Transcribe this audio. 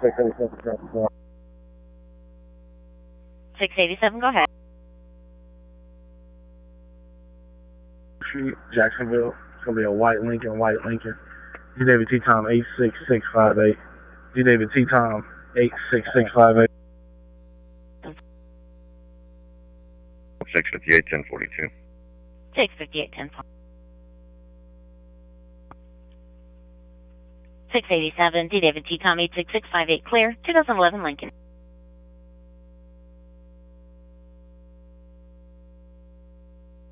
687, go ahead. Street, Jacksonville. It's going to be a white Lincoln. G David T Tom 86658. G David T Tom 86658. 658 1042. 658, 1042. 687, D David T Tom 86658, clear, 2011 Lincoln.